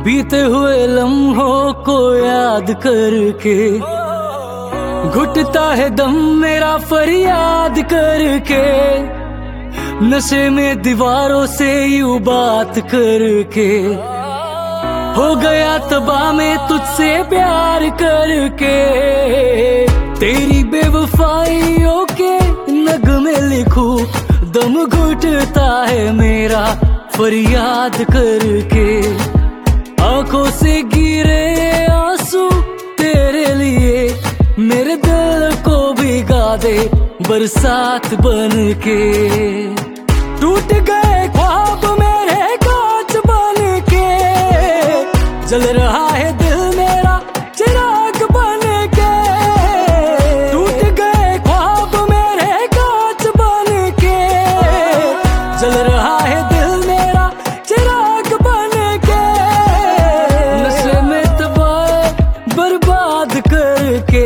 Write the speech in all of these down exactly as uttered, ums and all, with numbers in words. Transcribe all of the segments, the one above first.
बीते हुए लम्हों को याद करके घुटता है दम मेरा फरियाद करके, नशे में दीवारों से यूं बात करके हो गया तबाह में तुझसे प्यार करके। तेरी बेवफाइयों के नगमे लिखूं, दम घुटता है मेरा फरियाद करके। आंखों से गिरे आंसू तेरे लिए, मेरे दिल को भिगा दे बरसात बन के। टूट गए ख्वाब मेरे कांच बन के, जल रहा है दिल मेरा चिराग बन के। टूट गए ख्वाब मेरे कांच बन के, जल रहा है दिल मेरा चिराग बन के। नशे में तबाह बर्बाद करके,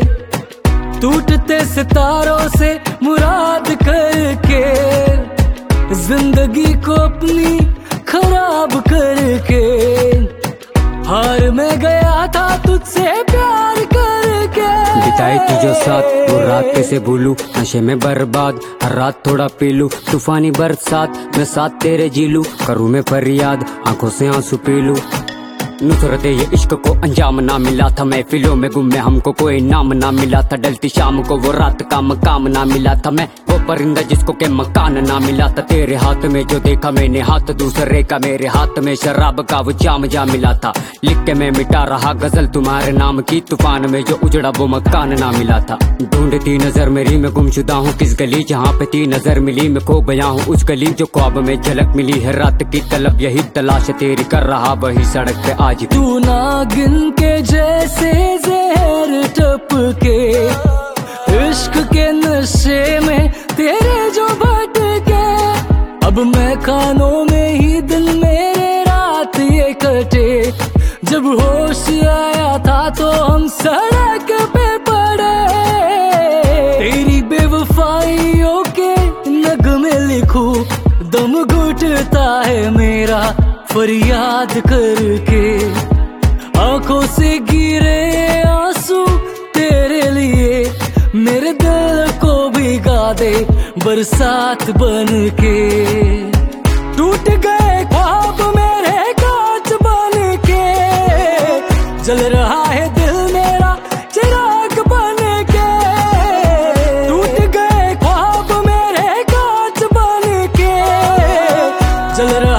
टूटते सितारों से मुराद करके, जिंदगी को अपनी खराब करके, हार में गया था तुझसे प्यार करके। बिताई थी जो साथ वो रात कैसे भूलूं, नशे में बर्बाद हर रात थोड़ा पी लूं। तूफानी बरसात मैं साथ तेरे जी लूं, करूँ मैं फरियाद आंखों से आंसू पी लूं। नुसरत ये इश्क को अंजाम ना मिला था, महफिलों में गुम में हमको कोई नाम ना मिला था। डलती शाम को वो रात का मकाम ना मिला था, मैं वो परिंदा जिसको के मकान ना मिला था। तेरे हाथ में जो देखा मैंने हाथ दूसरे का, मेरे हाथ में शराब का वो जाम जा मिला था। लिख के मैं मिटा रहा गजल तुम्हारे नाम की, तूफान में जो उजड़ा वो मकान ना मिला था। ढूंढती नजर मेरी मैं गुमशुदा हूँ किस गली, जहाँ पे ती नजर मिली मैं खो गया हूँ उस गली। जो ख्वाब में झलक मिली है रात की तलब, यही तलाश तेरी कर रहा वही सड़क पे आज। तू नागिन के जैसे जहर टपके, इश्क के नशे में तेरे जो भटके। अब मैं कानों में ही दिन मेरे रात ये कटे, जब होश आया था तो हम सड़क पे पड़े। तेरी बेवफाइयों के नगमे लिखूं, दम घुटता है मेरा फरियाद करके। आंखों से गिरे आंसू तेरे लिए, मेरे दिल को भिगा दे बरसात बन के। टूट गए ख्वाब मेरे कांच बन के, जल रहा है दिल मेरा चिराग बन के। टूट गए ख्वाब मेरे कांच बन के, जल रहा